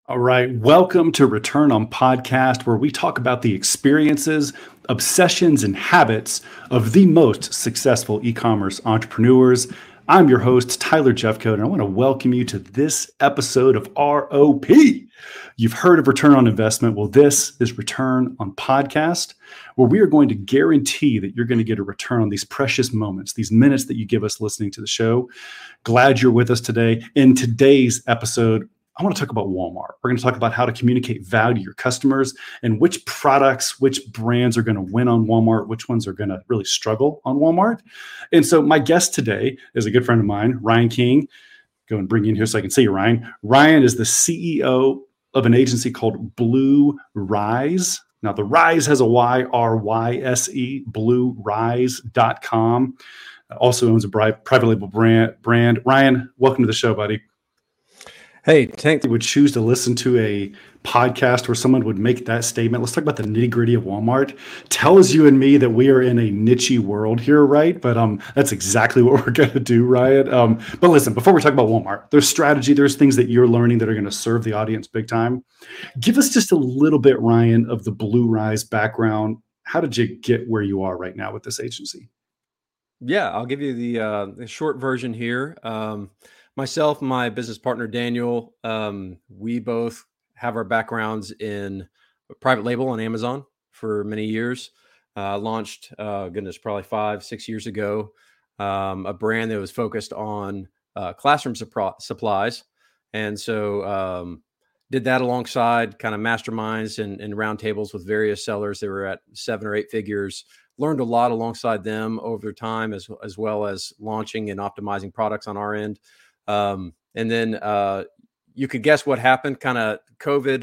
All right. Welcome to Return on Podcast, where we talk about the experiences, obsessions, and habits of the most successful e-commerce entrepreneurs. I'm your host, Tyler Jeffcoat, and I want to welcome you to this episode of ROP. You've heard of Return on Investment. Well, this is Return on Podcast, where we are going to guarantee that you're going to get a return on these precious moments, these minutes that you give us listening to the show. Glad you're with us today. In today's episode, I want to talk about Walmart. We're going to talk about how to communicate value to your customers and which products, which brands are going to win on Walmart, which ones are going to really struggle on Walmart. And so my guest today is a good friend of mine, Ryan King. Go and bring you in here so I can see you, Ryan. Ryan is the CEO of an agency called Blue Rise. Now, the Rise has a Y-R-Y-S-E, bluerise.com. Also owns a private label brand. Ryan, welcome to the show, buddy. Hey, thanks. Would choose to listen to a podcast where someone would make that statement. Let's talk about the nitty gritty of Walmart. Tells you and me that we are in a niche world here, right? But that's exactly what we're going to do, Ryan. But listen, before we talk about Walmart, there's strategy, there's things that you're learning that are going to serve the audience big time. Give us just a little bit, Ryan, of the Blue Rise background. How did you get where you are right now with this agency? Yeah, I'll give you the short version here. Myself and my business partner, Daniel, we both have our backgrounds in private label on Amazon for many years. Launched, probably 5-6 years ago, a brand that was focused on classroom supplies. And so did that alongside kind of masterminds and roundtables with various sellers that were at 7 or 8 figures. Learned a lot alongside them over time, as well as launching and optimizing products on our end. And then you could guess what happened. Kind of COVID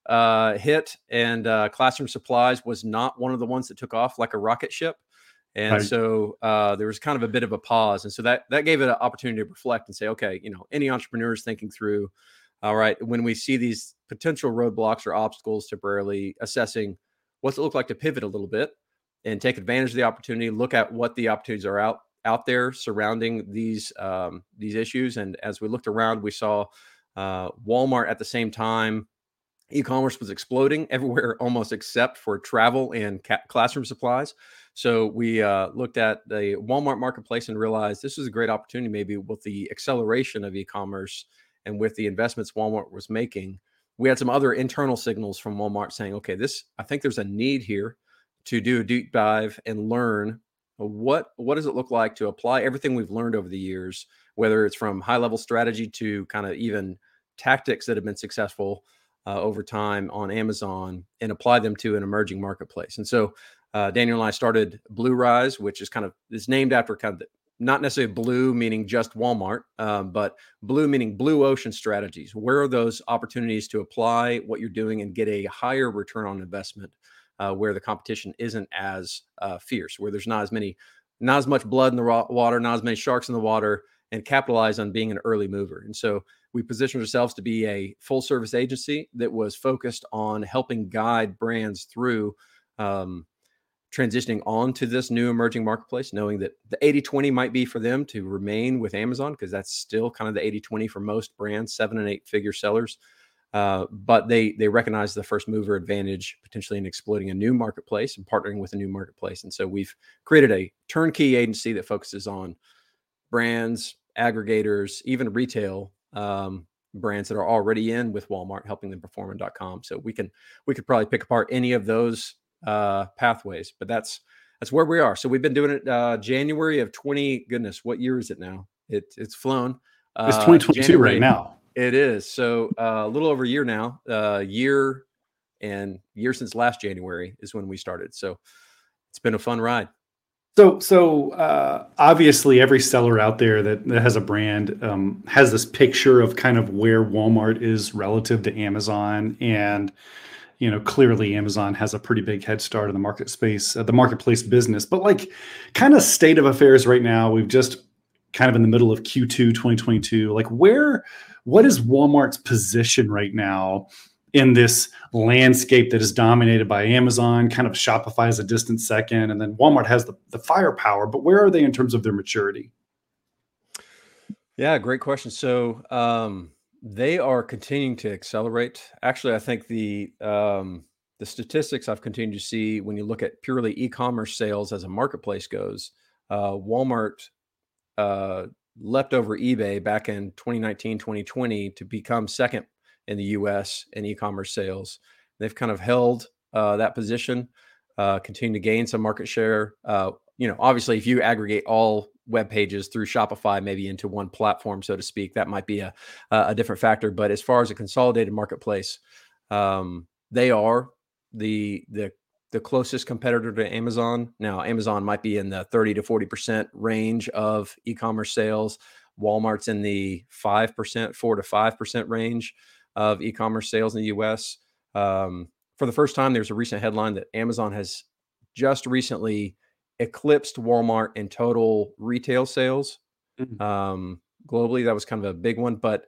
hit, and classroom supplies was not one of the ones that took off like a rocket ship. And Right. so there was kind of a bit of a pause. And so that gave it an opportunity to reflect and say, okay, any entrepreneurs thinking through, all right, when we see these potential roadblocks or obstacles, temporarily assessing what's it look like to pivot a little bit and take advantage of the opportunity, look at what the opportunities are out there surrounding these issues. And as we looked around, we saw Walmart at the same time. E-commerce was exploding everywhere, almost except for travel and classroom supplies. So we looked at the Walmart marketplace and realized this was a great opportunity, maybe with the acceleration of e-commerce and with the investments Walmart was making. We had some other internal signals from Walmart saying, okay, I think there's a need here to do a deep dive and learn what does it look like to apply everything we've learned over the years, whether it's from high level strategy to kind of even tactics that have been successful over time on Amazon, and apply them to an emerging marketplace. And so Daniel and I started Blue Rise, which is named after kind of not necessarily blue meaning just Walmart, but blue meaning blue ocean strategies. Where are those opportunities to apply what you're doing and get a higher return on investment? Where the competition isn't as fierce, where there's not as much blood in the water, not as many sharks in the water, and capitalize on being an early mover. And so we positioned ourselves to be a full service agency that was focused on helping guide brands through transitioning on to this new emerging marketplace, knowing that the 80-20 might be for them to remain with Amazon, because that's still kind of the 80-20 for most brands, 7 and 8 figure sellers. But they recognize the first mover advantage potentially in exploiting a new marketplace and partnering with a new marketplace. And so we've created a turnkey agency that focuses on brands, aggregators, even retail brands that are already in with Walmart, helping them perform in .com. So we could probably pick apart any of those pathways, but that's where we are. So we've been doing it January of 20. Goodness, what year is it now? It's flown. It's 2022 January, right now. It is. So a little over a year now, year since last January is when we started. So it's been a fun ride. So obviously every seller out there that has a brand has this picture of kind of where Walmart is relative to Amazon. And, clearly Amazon has a pretty big head start in the marketplace business. But like kind of state of affairs right now, we've just kind of in the middle of Q2 2022, like what is Walmart's position right now in this landscape that is dominated by Amazon? Kind of Shopify is a distant second, and then Walmart has the firepower, but where are they in terms of their maturity? Yeah, great question. So They are continuing to accelerate. Actually, I think the statistics I've continued to see when you look at purely e-commerce sales as a marketplace goes, Walmart uh, leapt over eBay back in 2019, 2020 to become second in the US in e-commerce sales. They've kind of held that position, continue to gain some market share. Obviously, if you aggregate all web pages through Shopify, maybe into one platform, so to speak, that might be a different factor. But as far as a consolidated marketplace, they are the closest competitor to Amazon. Now, Amazon might be in the 30 to 40% range of e-commerce sales. Walmart's in the 5%, 4 to 5% range of e-commerce sales in the US. For the first time, there's a recent headline that Amazon has just recently eclipsed Walmart in total retail sales globally. That was kind of a big one, but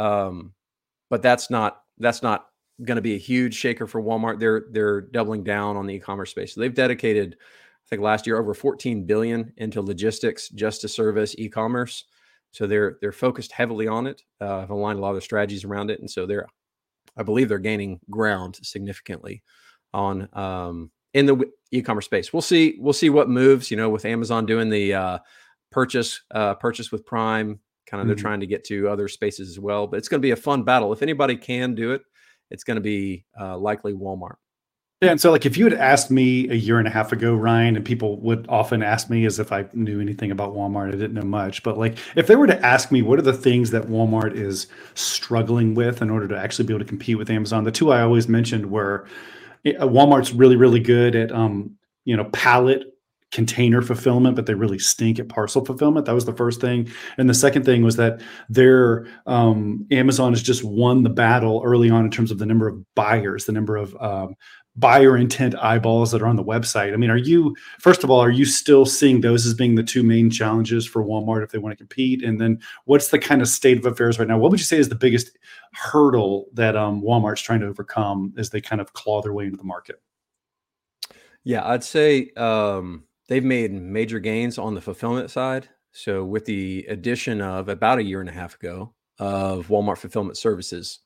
that's not going to be a huge shaker for Walmart. They're doubling down on the e-commerce space. So they've dedicated, I think last year, over 14 billion into logistics just to service e-commerce. So they're focused heavily on it. Have aligned a lot of their strategies around it, and so I believe they're gaining ground significantly on in the e-commerce space. We'll see what moves. With Amazon doing the purchase with Prime, kind of they're trying to get to other spaces as well. But it's going to be a fun battle. If anybody can do it, it's going to be likely Walmart. Yeah, and so like if you had asked me a year and a half ago, Ryan, and people would often ask me as if I knew anything about Walmart, I didn't know much, but like if they were to ask me what are the things that Walmart is struggling with in order to actually be able to compete with Amazon, the two I always mentioned were Walmart's really, really good at pallet container fulfillment, but they really stink at parcel fulfillment. That was the first thing. And the second thing was that their Amazon has just won the battle early on in terms of the number of buyers, the number of buyer intent eyeballs that are on the website. I mean, are you still seeing those as being the two main challenges for Walmart if they want to compete? And then what's the kind of state of affairs right now? What would you say is the biggest hurdle that Walmart's trying to overcome as they kind of claw their way into the market? Yeah, I'd say they've made major gains on the fulfillment side. So with the addition of about a year and a half ago of Walmart Fulfillment Services,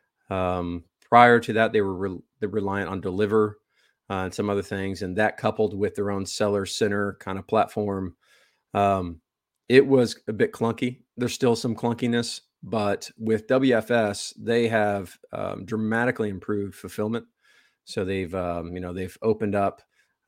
prior to that, they're reliant on Deliver and some other things, and that coupled with their own seller center kind of platform, it was a bit clunky. There's still some clunkiness, but with WFS, they have dramatically improved fulfillment. So they've opened up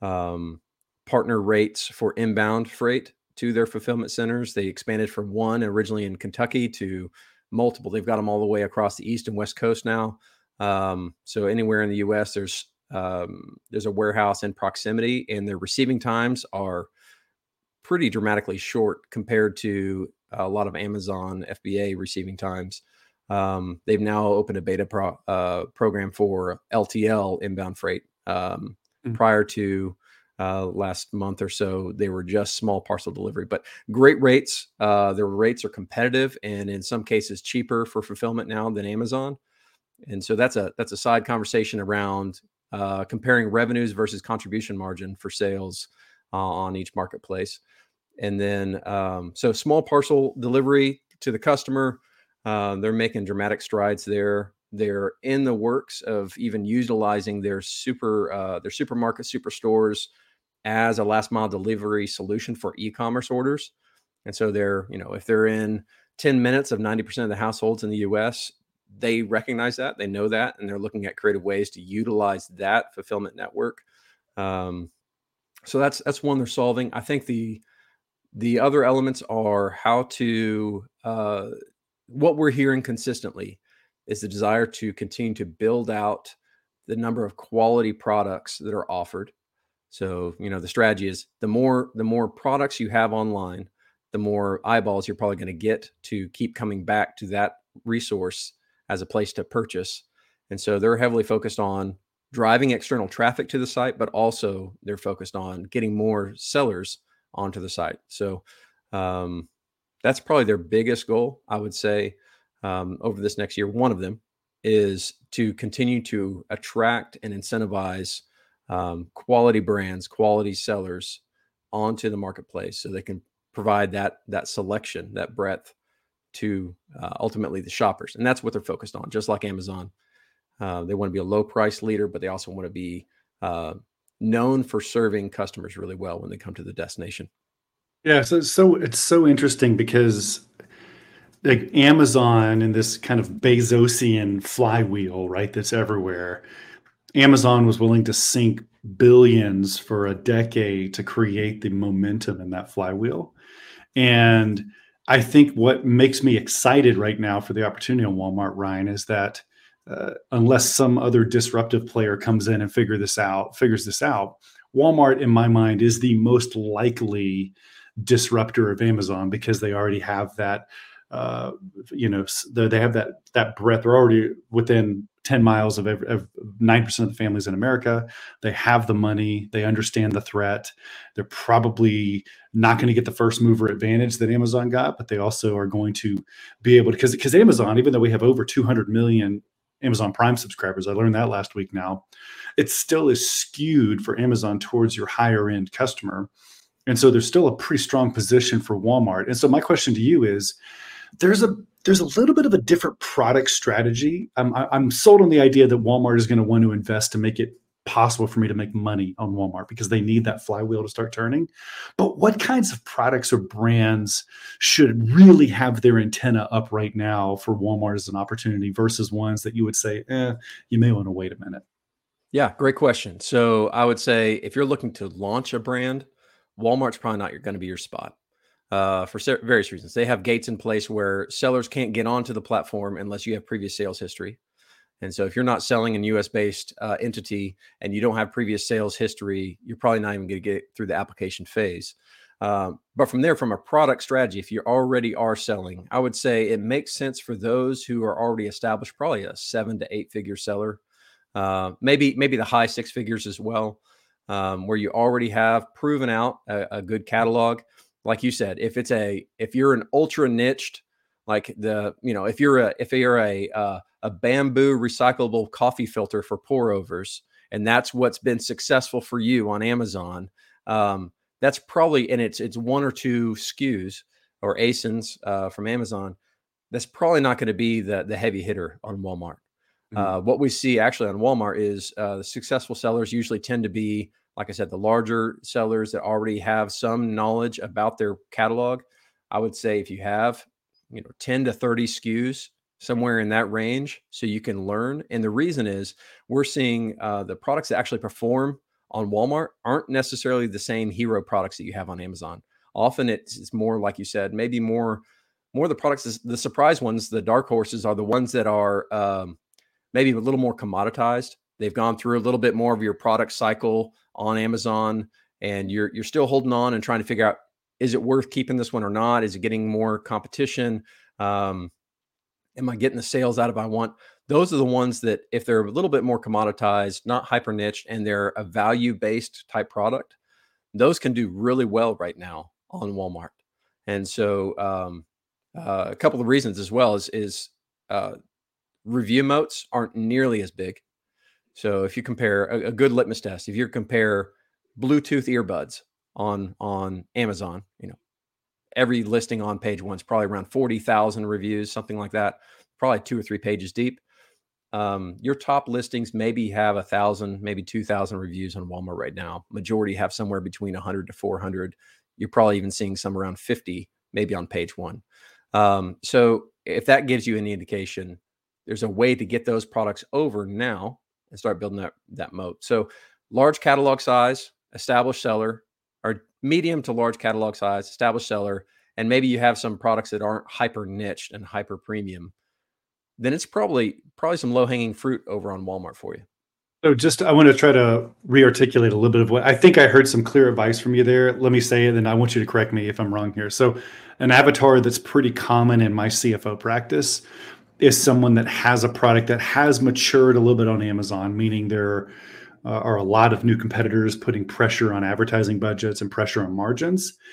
partner rates for inbound freight to their fulfillment centers. They expanded from one originally in Kentucky to multiple. They've got them all the way across the East and West Coast now. So anywhere in the U.S., there's a warehouse in proximity, and their receiving times are pretty dramatically short compared to a lot of Amazon FBA receiving times. They've now opened a beta program for LTL inbound freight. Prior to last month or so, they were just small parcel delivery, but great rates. Their rates are competitive and in some cases cheaper for fulfillment now than Amazon. And so that's a side conversation around comparing revenues versus contribution margin for sales on each marketplace. And then, so small parcel delivery to the customer, they're making dramatic strides there. They're in the works of even utilizing their supermarket superstores as a last mile delivery solution for e-commerce orders. And so if they're in 10 minutes of 90% of the households in the US, they recognize that, they know that, and they're looking at creative ways to utilize that fulfillment network. So that's one they're solving. I think the other elements are how to, what we're hearing consistently is the desire to continue to build out the number of quality products that are offered. So, the strategy is the more products you have online, the more eyeballs you're probably going to get to keep coming back to that resource as a place to purchase. And so they're heavily focused on driving external traffic to the site, but also they're focused on getting more sellers onto the site. So that's probably their biggest goal, I would say, over this next year. One of them is to continue to attract and incentivize quality brands, quality sellers onto the marketplace so they can provide that selection, that breadth to ultimately the shoppers. And that's what they're focused on, just like Amazon. They want to be a low price leader, but they also want to be known for serving customers really well when they come to the destination. Yeah, so it's so interesting because like Amazon and this kind of Bezosian flywheel, right? That's everywhere. Amazon was willing to sink billions for a decade to create the momentum in that flywheel. And I think what makes me excited right now for the opportunity on Walmart, Ryan, is that unless some other disruptive player comes in and figures this out, Walmart, in my mind, is the most likely disruptor of Amazon because they already have that. They have that breadth. They're already within 10 miles of 9% of the families in America. They have the money. They understand the threat. They're probably not going to get the first mover advantage that Amazon got, but they also are going to be able to, because Amazon, even though we have over 200 million Amazon Prime subscribers, I learned that last week now, it still is skewed for Amazon towards your higher end customer. And so there's still a pretty strong position for Walmart. And so my question to you is, there's a little bit of a different product strategy. I'm sold on the idea that Walmart is going to want to invest to make it possible for me to make money on Walmart because they need that flywheel to start turning. But what kinds of products or brands should really have their antenna up right now for Walmart as an opportunity versus ones that you would say, you may want to wait a minute? Yeah, great question. So I would say if you're looking to launch a brand, Walmart's probably not going to be your spot. For various reasons. They have gates in place where sellers can't get onto the platform unless you have previous sales history. And so if you're not selling in US based entity and you don't have previous sales history, you're probably not even going to get through the application phase. But from there, from a product strategy, if you already are selling, I would say it makes sense for those who are already established, probably a 7 to 8 figure seller, maybe the high 6 figures as well, where you already have proven out a good catalog. Like you said, if you're an ultra niched, like if you're a bamboo recyclable coffee filter for pour overs, and that's what's been successful for you on Amazon, that's probably, and it's 1 or 2 SKUs or ASINs from Amazon. That's probably not going to be the heavy hitter on Walmart. Mm-hmm. What we see actually on Walmart is the successful sellers usually tend to be, like I said, the larger sellers that already have some knowledge about their catalog. I would say if you have, 10 to 30 SKUs, somewhere in that range, so you can learn. And the reason is we're seeing the products that actually perform on Walmart aren't necessarily the same hero products that you have on Amazon. Often it's more, like you said, maybe more the products, the surprise ones, the dark horses are the ones that are maybe a little more commoditized. They've gone through a little bit more of your product cycle on Amazon, and you're still holding on and trying to figure out, is it worth keeping this one or not? Is it getting more competition? Am I getting the sales out of I want? Those are the ones that, if they're a little bit more commoditized, not hyper niche, and they're a value-based type product, those can do really well right now on Walmart. And so a couple of reasons as well is review moats aren't nearly as big. So if you compare a good litmus test, if you compare Bluetooth earbuds on Amazon, every listing on page 1 is probably around 40,000 reviews, something like that, probably 2 or 3 pages deep. Your top listings maybe have 1,000, maybe 2,000 reviews on Walmart right now. Majority have somewhere between 100 to 400. You're probably even seeing some around 50, maybe on page 1. So if that gives you any indication, there's a way to get those products over now and start building that moat. So large catalog size, established seller, or medium to large catalog size, established seller, and maybe you have some products that aren't hyper niched and hyper premium, then it's probably some low-hanging fruit over on Walmart for you. So I want to try to re-articulate a little bit of what I think I heard some clear advice from you there. Let me say it, and I want you to correct me if I'm wrong here. So an avatar that's pretty common in my CFO practice is someone that has a product that has matured a little bit on Amazon, meaning there are a lot of new competitors putting pressure on advertising budgets and pressure on margins.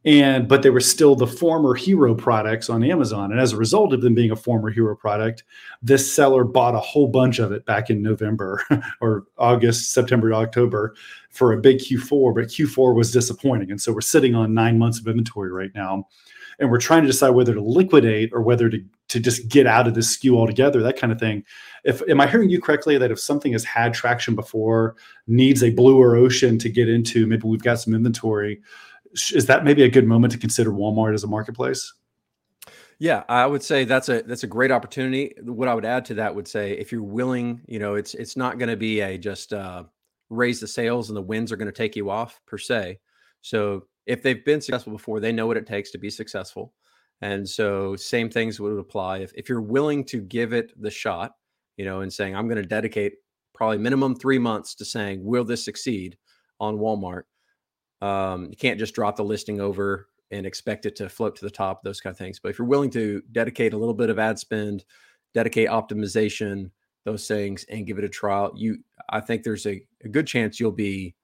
but they were still the former hero products on Amazon. And as a result of them being a former hero product, this seller bought a whole bunch of it back in November or August, September, October for a big Q4, but Q4 was disappointing. And so we're sitting on 9 months of inventory right now. And we're trying to decide whether to liquidate or whether to just get out of this SKU altogether, that kind of thing. Am I hearing you correctly that if something has had traction before, needs a bluer ocean to get into, maybe we've got some inventory, is that maybe a good moment to consider Walmart as a marketplace? Yeah, I would say that's a great opportunity. What I would add to that would say, if you're willing, it's not going to be a just raise the sales and the wins are going to take you off per se. So if they've been successful before, they know what it takes to be successful. And so same things would apply. If you're willing to give it the shot, and saying, I'm going to dedicate probably minimum 3 months to saying, will this succeed on Walmart? You can't just drop the listing over and expect it to float to the top, those kind of things. But if you're willing to dedicate a little bit of ad spend, dedicate optimization, those things, and give it a trial, I think there's a good chance you'll be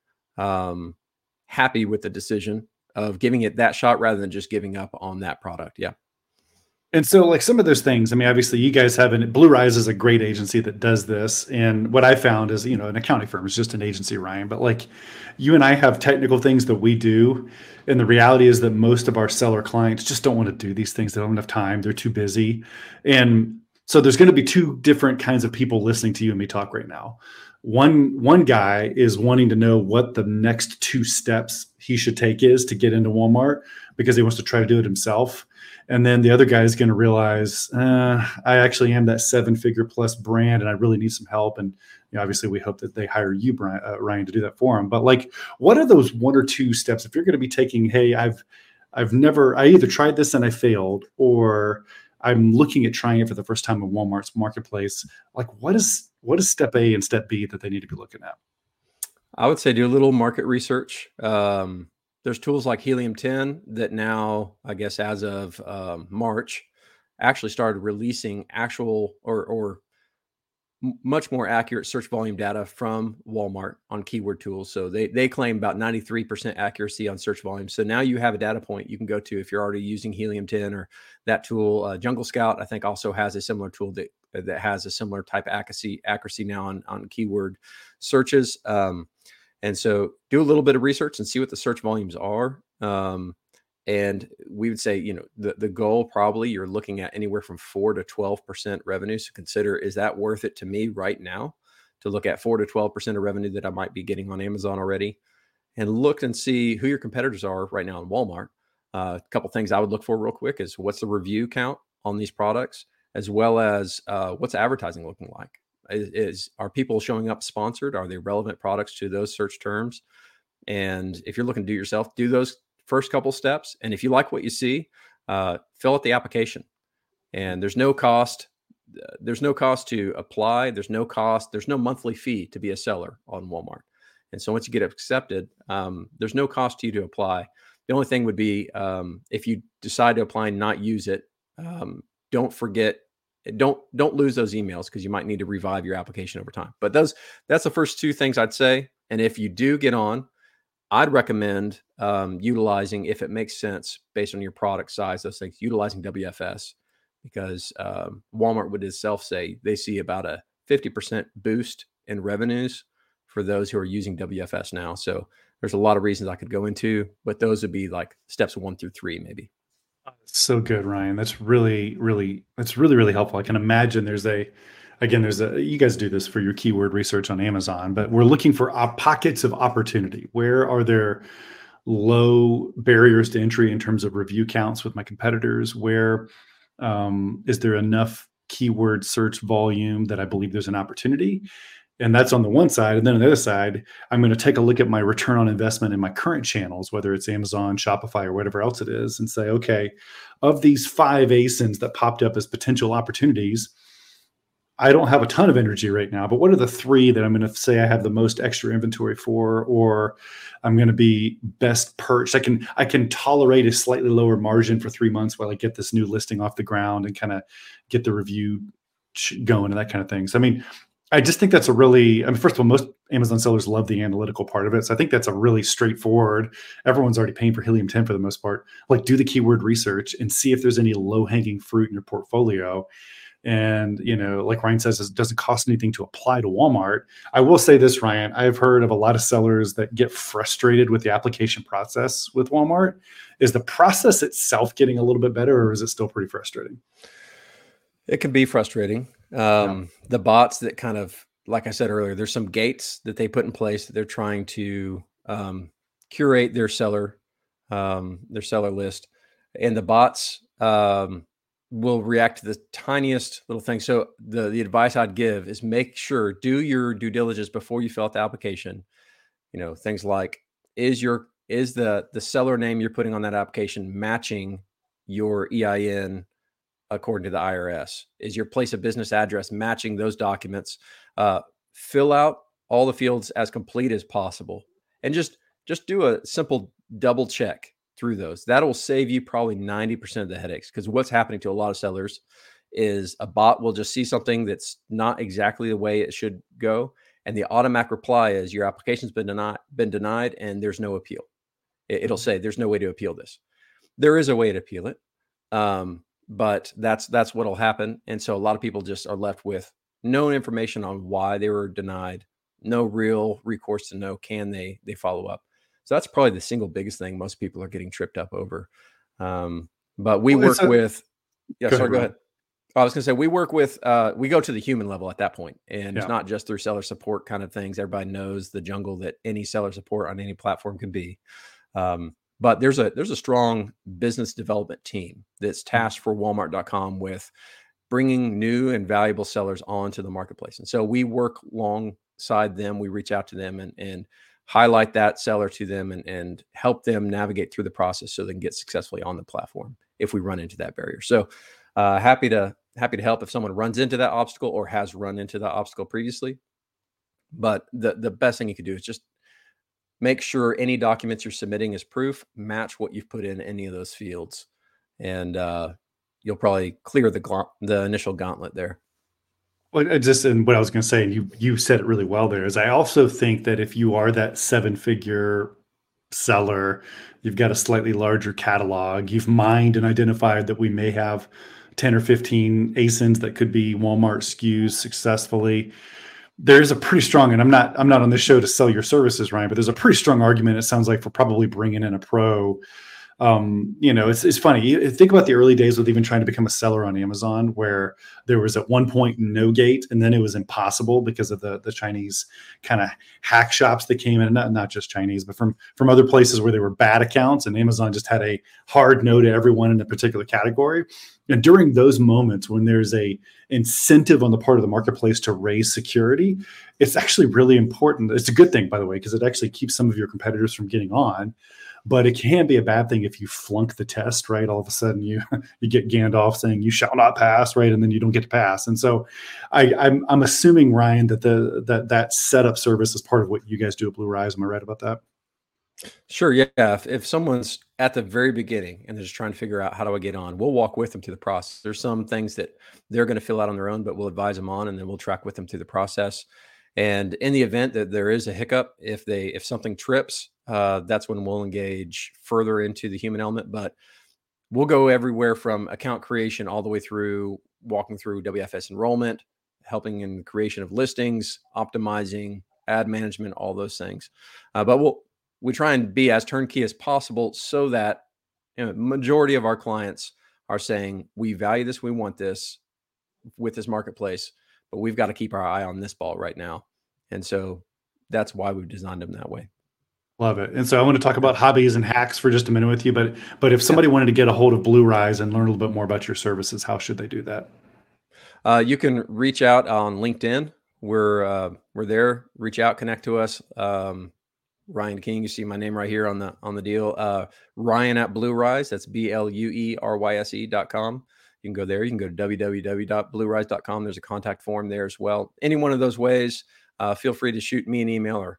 happy with the decision of giving it that shot rather than just giving up on that product. Yeah. And so like some of those things, I mean, obviously you guys have Blue Rise is a great agency that does this. And what I found is, an accounting firm is just an agency, Ryan, but like you and I have technical things that we do. And the reality is that most of our seller clients just don't want to do these things. They don't have enough time. They're too busy. And so there's going to be two different kinds of people listening to you and me talk right now. One guy is wanting to know what the next 2 steps he should take is to get into Walmart because he wants to try to do it himself. And then the other guy is going to realize, I actually am that 7-figure plus brand and I really need some help. And obviously we hope that they hire you, Ryan, to do that for them. But like, what are those 1 or 2 steps if you're going to be taking, hey, I either tried this and I failed, or I'm looking at trying it for the first time in Walmart's marketplace. Like what is step A and step B that they need to be looking at? I would say do a little market research. There's tools like Helium 10 that now, I guess, as of March, actually started releasing actual or much more accurate search volume data from Walmart on keyword tools. So they claim about 93% accuracy on search volume. So now you have a data point you can go to if you're already using Helium 10 or that tool. Jungle Scout, I think, also has a similar tool that has a similar type accuracy now on keyword searches. And so do a little bit of research and see what the search volumes are. And we would say, the goal probably you're looking at anywhere from 4 to 12% revenue. So consider, is that worth it to me right now to look at 4 to 12% of revenue that I might be getting on Amazon already? And look and see who your competitors are right now in Walmart. A couple things I would look for real quick is what's the review count on these products, as well as what's advertising looking like? Are people showing up sponsored? Are they relevant products to those search terms? And if you're looking to do it yourself, do those first couple steps. And if you like what you see, fill out the application. And there's no cost. There's no cost to apply. There's no cost. There's no monthly fee to be a seller on Walmart. And so once you get accepted, there's no cost to you to apply. The only thing would be if you decide to apply and not use it, don't lose those emails because you might need to revive your application over time. But that's the first 2 things I'd say. And if you do get on, I'd recommend utilizing, if it makes sense based on your product size, those things, utilizing WFS, because Walmart would itself say they see about a 50% boost in revenues for those who are using WFS now. So there's a lot of reasons I could go into, but those would be like steps 1 through 3, maybe. So good, Ryan. That's really, really helpful. I can imagine you guys do this for your keyword research on Amazon, but we're looking for pockets of opportunity. Where are there low barriers to entry in terms of review counts with my competitors? Where is there enough keyword search volume that I believe there's an opportunity? And that's on the one side. And then on the other side, I'm going to take a look at my return on investment in my current channels, whether it's Amazon, Shopify, or whatever else it is, and say, okay, of these 5 ASINs that popped up as potential opportunities, I don't have a ton of energy right now, but what are the 3 that I'm going to say I have the most extra inventory for, or I'm going to be best perched? I can tolerate a slightly lower margin for 3 months while I get this new listing off the ground and kind of get the review going and that kind of thing. So, I mean, I just think that's first of all, most Amazon sellers love the analytical part of it. So I think that's a really straightforward, everyone's already paying for Helium 10 for the most part. Like, do the keyword research and see if there's any low hanging fruit in your portfolio. And, like Ryan says, it doesn't cost anything to apply to Walmart. I will say this, Ryan, I've heard of a lot of sellers that get frustrated with the application process with Walmart. Is the process itself getting a little bit better, or is it still pretty frustrating? It can be frustrating. The bots that kind of, like I said earlier, there's some gates that they put in place that they're trying to curate their seller list, and the bots will react to the tiniest little thing. So the advice I'd give is make sure, do your due diligence before you fill out the application. Things like, is the seller name you're putting on that application matching your EIN according to the IRS? Is your place of business address matching those documents? Fill out all the fields as complete as possible, and just do a simple double check through those. That'll save you probably 90% of the headaches, because what's happening to a lot of sellers is a bot will just see something that's not exactly the way it should go, and the automatic reply is your application's been denied and there's no appeal. It'll say there's no way to appeal this. There is a way to appeal it. But that's what'll happen. And so a lot of people just are left with no information on why they were denied, no real recourse to know, can they follow up. So that's probably the single biggest thing most people are getting tripped up over. But we work with, go ahead. I was going to say, we work with, we go to the human level at that point, and it's not just through seller support kind of things. Everybody knows the jungle that any seller support on any platform can be. But there's a strong business development team that's tasked for Walmart.com with bringing new and valuable sellers onto the marketplace. And so we work alongside them. We reach out to them and highlight that seller to them and help them navigate through the process so they can get successfully on the platform if we run into that barrier. So happy to help if someone runs into that obstacle or has run into that obstacle previously. But the best thing you can do is just make sure any documents you're submitting as proof match what you've put in any of those fields, and you'll probably clear the initial gauntlet there. Well, and what I was going to say, and you said it really well there, is I also think that if you are that 7-figure seller, you've got a slightly larger catalog, you've mined and identified that we may have 10 or 15 ASINs that could be Walmart SKUs successfully. There's a pretty strong, and I'm not on this show to sell your services, Ryan, but there's a pretty strong argument, it sounds like, for probably bringing in a pro. It's funny. You think about the early days with even trying to become a seller on Amazon, where there was at one point no gate, and then it was impossible because of the Chinese kind of hack shops that came in, not just Chinese, but from other places where there were bad accounts, and Amazon just had a hard no to everyone in a particular category. And during those moments when there's a incentive on the part of the marketplace to raise security, it's actually really important. It's a good thing, by the way, because it actually keeps some of your competitors from getting on. But it can be a bad thing if you flunk the test, right? All of a sudden you get Gandalf saying you shall not pass, right? And then you don't get to pass. And so I'm assuming, Ryan, that setup service is part of what you guys do at Blue Rise. Am I right about that? Sure. Yeah. If someone's at the very beginning and they're just trying to figure out how do I get on, we'll walk with them through the process. There's some things that they're going to fill out on their own, but we'll advise them on, and then we'll track with them through the process. And in the event that there is a hiccup, if something trips, that's when we'll engage further into the human element. But we'll go everywhere from account creation all the way through walking through WFS enrollment, helping in the creation of listings, optimizing ad management, all those things. But we try and be as turnkey as possible so that majority of our clients are saying, we value this, we want this with this marketplace, but we've got to keep our eye on this ball right now. And so that's why we've designed them that way. Love it. And so I want to talk about hobbies and hacks for just a minute with you, but if somebody wanted to get a hold of Blue Rise and learn a little bit more about your services, how should they do that? You can reach out on LinkedIn. We're there. Reach out, connect to us. Ryan King, you see my name right here on the deal. Ryan at Blue Rise. That's BLUERYSE.com. You can go there. You can go to www.bluerise.com. There's a contact form there as well. Any one of those ways, feel free to shoot me an email or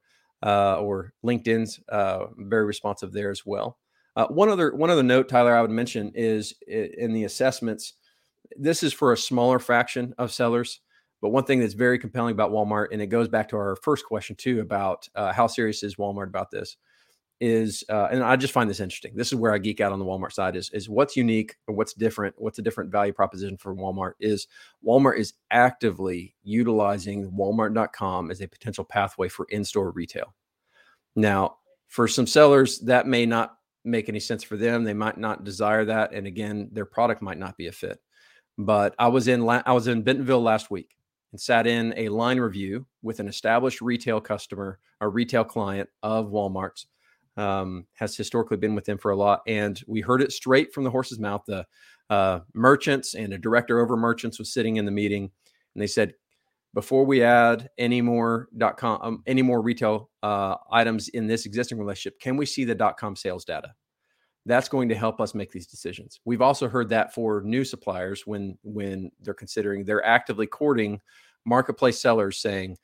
LinkedIn's very responsive there as well. One other note, Tyler, I would mention is in the assessments. This is for a smaller fraction of sellers, But one thing that's very compelling about Walmart, and it goes back to our first question too about how serious is Walmart about this, is, and I just find this interesting. This is where I geek out on the Walmart side is what's unique or what's different. What's a different value proposition for Walmart is actively utilizing Walmart.com as a potential pathway for in-store retail. Now, for some sellers, that may not make any sense for them. They might not desire that. And again, their product might not be a fit. But I was in Bentonville last week and sat in a line review with an established retail customer, a retail client of Walmart's. Has historically been with them for a lot. And we heard it straight from the horse's mouth. The merchants and a director over merchants was sitting in the meeting, and they said, before we add any more retail items in this existing relationship, can we see the .com sales data? That's going to help us make these decisions. We've also heard that for new suppliers when they're actively courting marketplace sellers saying,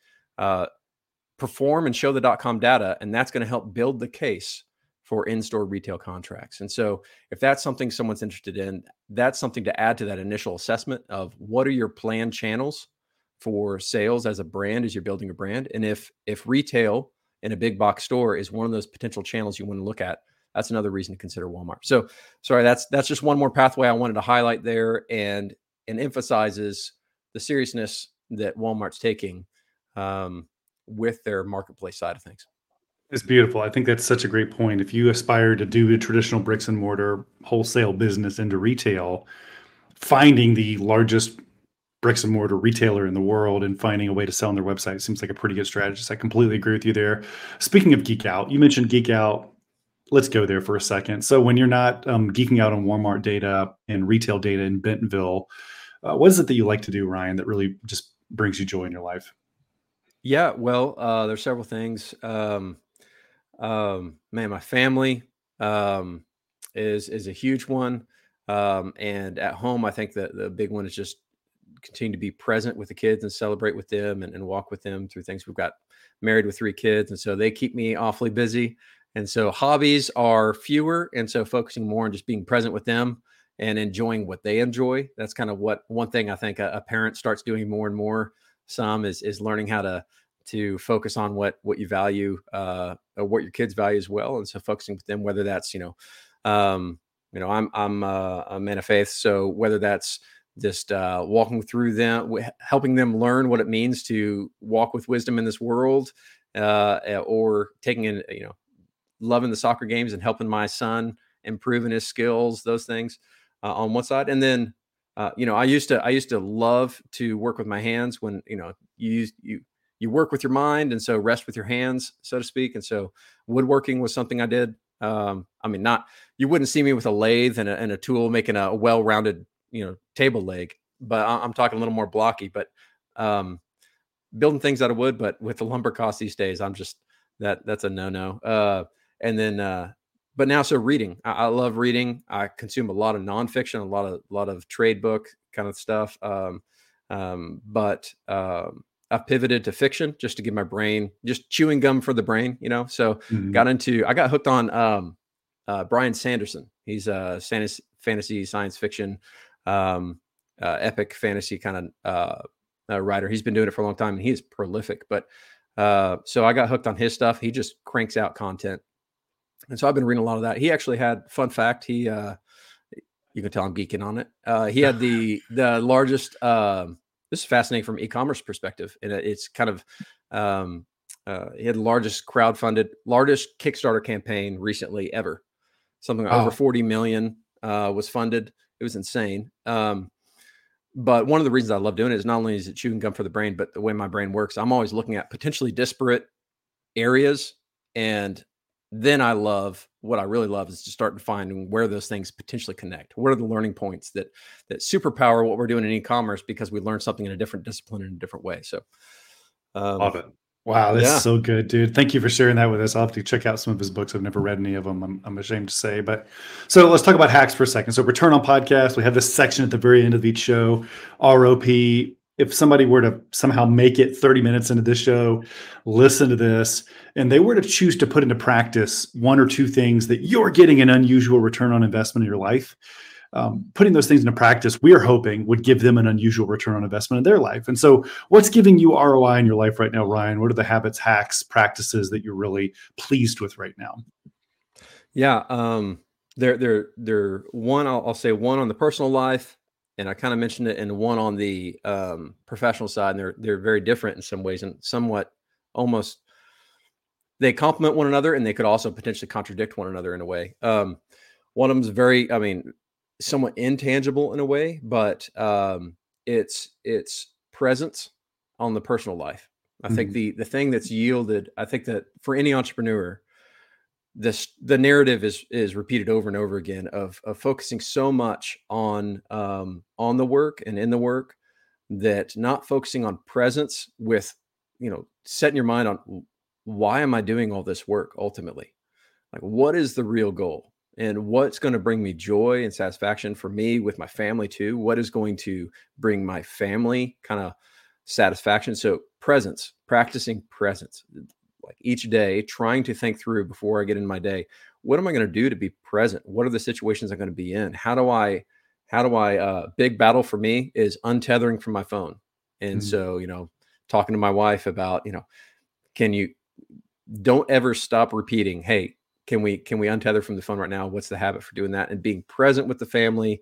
perform and show the .com data, and that's going to help build the case for in-store retail contracts. And so if that's something someone's interested in, that's something to add to that initial assessment of what are your planned channels for sales as a brand, as you're building a brand. And if retail in a big box store is one of those potential channels you want to look at, that's another reason to consider Walmart. So sorry, that's just one more pathway I wanted to highlight there, and emphasizes the seriousness that Walmart's taking with their marketplace side of things. It's beautiful. I think that's such a great point. If you aspire to do a traditional bricks and mortar wholesale business into retail, finding the largest bricks and mortar retailer in the world and finding a way to sell on their website seems like a pretty good strategy. So I completely agree with you there. Speaking of geek out, you mentioned geek out. Let's go there for a second. So when you're not geeking out on Walmart data and retail data in Bentonville, what is it that you like to do, Ryan, that really just brings you joy in your life? Yeah, well, there's several things. Man, my family is a huge one. And at home, I think that the big one is just continue to be present with the kids and celebrate with them and walk with them through things. We've got married with 3 kids, and so they keep me awfully busy. And so hobbies are fewer. And so focusing more on just being present with them and enjoying what they enjoy. That's kind of one thing I think a parent starts doing more and more. Some is learning how to focus on what you value, or what your kids value as well. And so focusing with them, whether that's, I'm a man of faith. So whether that's just walking through them, helping them learn what it means to walk with wisdom in this world, or taking in, loving the soccer games and helping my son improving his skills, those things on one side. And then, I used to love to work with my hands when, you work with your mind, and so rest with your hands, so to speak. And so woodworking was something I did. You wouldn't see me with a lathe and a tool making a well-rounded, table leg, but I'm talking a little more blocky, but building things out of wood. But with the lumber costs these days, I'm just, that's a no-no. But now, so reading, I love reading. I consume a lot of nonfiction, a lot of trade book kind of stuff. But I've pivoted to fiction just to give my brain, just chewing gum for the brain, so I got hooked on Brandon Sanderson. He's a fantasy science fiction, epic fantasy kind of writer. He's been doing it for a long time, and he's prolific, but so I got hooked on his stuff. He just cranks out content. And so I've been reading a lot of that. He actually had, fun fact, you can tell I'm geeking on it. He had the largest, this is fascinating from e-commerce perspective. And it's kind of, he had the largest largest Kickstarter campaign recently ever. Something like over 40 million was funded. It was insane. But one of the reasons I love doing it is not only is it chewing gum for the brain, but the way my brain works, I'm always looking at potentially disparate areas. And then what I really love is to start finding where those things potentially connect. What are the learning points that superpower what we're doing in e-commerce because we learned something in a different discipline in a different way. So love it. Wow, that's so good, dude. Thank you for sharing that with us. I'll have to check out some of his books. I've never read any of them, I'm ashamed to say. But so let's talk about hacks for a second. So Return on Podcast, we have this section at the very end of each show, ROP. If somebody were to somehow make it 30 minutes into this show, listen to this, and they were to choose to put into practice 1 or 2 things that you're getting an unusual return on investment in your life, putting those things into practice, we are hoping would give them an unusual return on investment in their life. And so what's giving you ROI in your life right now, Ryan? What are the habits, hacks, practices that you're really pleased with right now? Yeah. They're one, I'll say one on the personal life, and I kind of mentioned it, and one on the professional side. And they're very different in some ways, and somewhat almost they complement one another, and they could also potentially contradict one another in a way. One of them is very, somewhat intangible in a way, but it's presence on the personal life. I think the thing that's yielded, I think that for any entrepreneur, the narrative is repeated over and over again of focusing so much on the work and in the work, that not focusing on presence with, setting your mind on, why am I doing all this work ultimately? Like, what is the real goal? And what's going to bring me joy and satisfaction for me with my family too? What is going to bring my family kind of satisfaction? So presence, practicing presence, like each day, trying to think through before I get in my day, what am I going to do to be present? What are the situations I'm going to be in? How do I, big battle for me is untethering from my phone. And so, talking to my wife about, don't ever stop repeating, hey, can we untether from the phone right now? What's the habit for doing that? And being present with the family,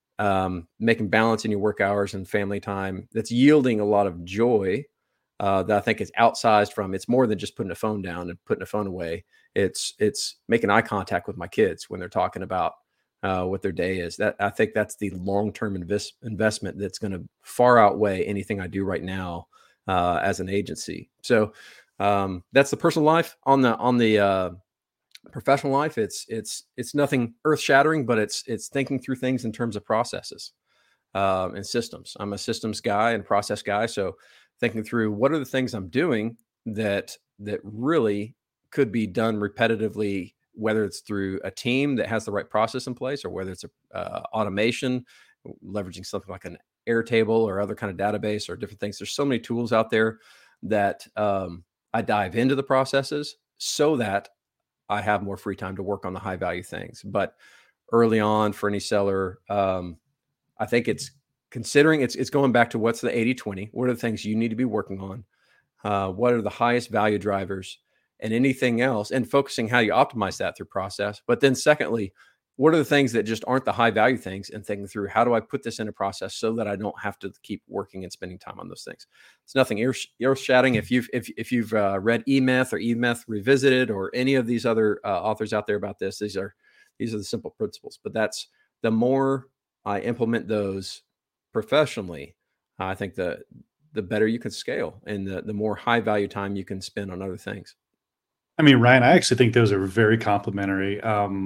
making balance in your work hours and family time, that's yielding a lot of joy that I think is outsized from, it's more than just putting a phone down and putting a phone away. It's making eye contact with my kids when they're talking about what their day is. That, I think that's the long-term investment that's going to far outweigh anything I do right now as an agency. So that's the personal life. On the professional life, it's nothing earth-shattering, but it's thinking through things in terms of processes and systems. I'm a systems guy and process guy, so thinking through what are the things I'm doing that really could be done repetitively, whether it's through a team that has the right process in place, or whether it's automation, leveraging something like an Airtable or other kind of database or different things. There's so many tools out there that I dive into the processes so that I have more free time to work on the high value things. But early on for any seller, I think it's considering it's going back to what's the 80-20. What are the things you need to be working on? What are the highest value drivers, and anything else, and focusing how you optimize that through process. But then secondly, what are the things that just aren't the high value things, and thinking through, how do I put this into process so that I don't have to keep working and spending time on those things? It's nothing earth-shattering. If you've read E-Myth or E-Myth Revisited or any of these other authors out there about this, these are the simple principles. But that's, the more I implement those professionally, I think the better you can scale, and the more high value time you can spend on other things. I mean, Ryan, I actually think those are very complementary.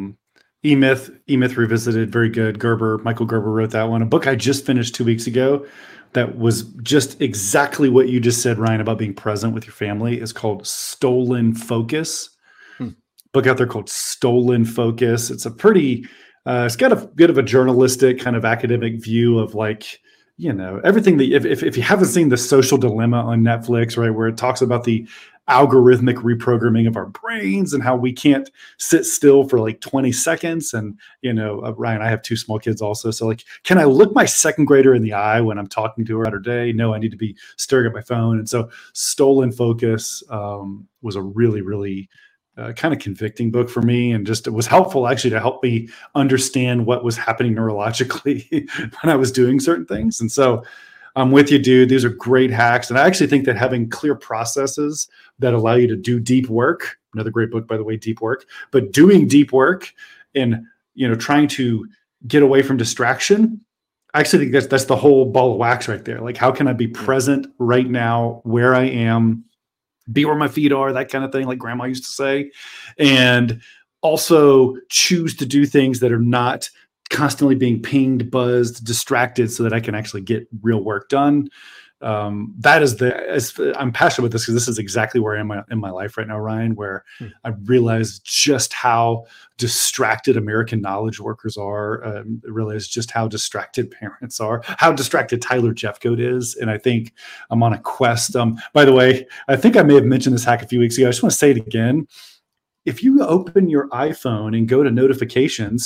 E-Myth Revisited, very good. Michael Gerber wrote that one. A book I just finished 2 weeks ago that was just exactly what you just said, Ryan, about being present with your family, is called Stolen Focus. Book out there called Stolen Focus. It's a pretty, it's got a bit of a journalistic kind of academic view of, like, everything that, if you haven't seen The Social Dilemma on Netflix, right, where it talks about the algorithmic reprogramming of our brains and how we can't sit still for like 20 seconds. And, Ryan, I have 2 small kids also. So, like, can I look my second grader in the eye when I'm talking to her about her day? No, I need to be staring at my phone. And so Stolen Focus was a really, really kind of convicting book for me. And just, it was helpful actually to help me understand what was happening neurologically when I was doing certain things. And so I'm with you, dude. These are great hacks. And I actually think that having clear processes that allow you to do deep work, another great book, by the way, Deep Work, but doing deep work and, trying to get away from distraction, I actually think that's the whole ball of wax right there. Like, how can I be present right now where I am, be where my feet are, that kind of thing, like grandma used to say, and also choose to do things that are not constantly being pinged, buzzed, distracted, so that I can actually get real work done. That is I'm passionate about this because this is exactly where I am in my life right now, Ryan, where I realize just how distracted American knowledge workers are. I realize just how distracted parents are, how distracted Tyler Jeffcoat is. And I think I'm on a quest. By the way, I think I may have mentioned this hack a few weeks ago. I just want to say it again. If you open your iPhone and go to notifications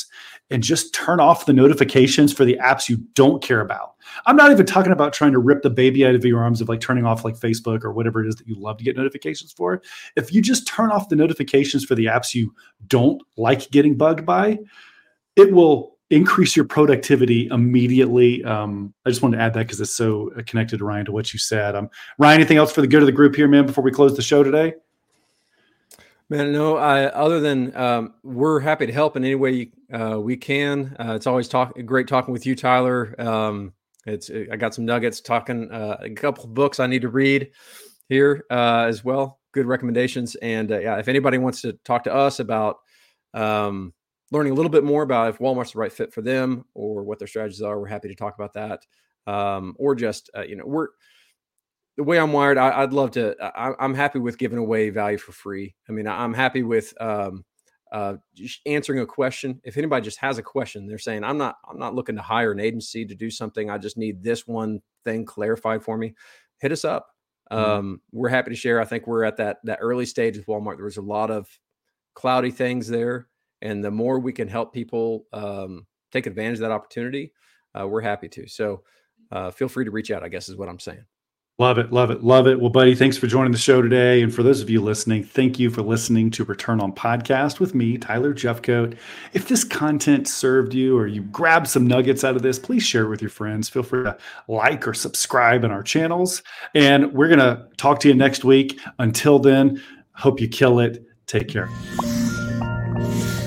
and just turn off the notifications for the apps you don't care about. I'm not even talking about trying to rip the baby out of your arms of like turning off like Facebook or whatever it is that you love to get notifications for. If you just turn off the notifications for the apps you don't like getting bugged by, it will increase your productivity immediately. I just wanted to add that because it's so connected, Ryan, to what you said. Ryan, anything else for the good of the group here, man, before we close the show today? Man, no, other than we're happy to help in any way we can. It's always great talking with you, Tyler. I got some nuggets talking, a couple of books I need to read here as well. Good recommendations. And if anybody wants to talk to us about learning a little bit more about if Walmart's the right fit for them or what their strategies are, we're happy to talk about that. Or just, the way I'm wired, I'd love to. I'm happy with giving away value for free. I mean, I'm happy with just answering a question. If anybody just has a question, they're saying, I'm not looking to hire an agency to do something. I just need this one thing clarified for me. Hit us up. We're happy to share. I think we're at that early stage with Walmart. There was a lot of cloudy things there, and the more we can help people take advantage of that opportunity, we're happy to. So feel free to reach out, I guess is what I'm saying. Love it, love it, love it. Well, buddy, thanks for joining the show today. And for those of you listening, thank you for listening to Return On Podcast with me, Tyler Jeffcoat. If this content served you or you grabbed some nuggets out of this, please share it with your friends. Feel free to like or subscribe in our channels. And we're going to talk to you next week. Until then, hope you kill it. Take care.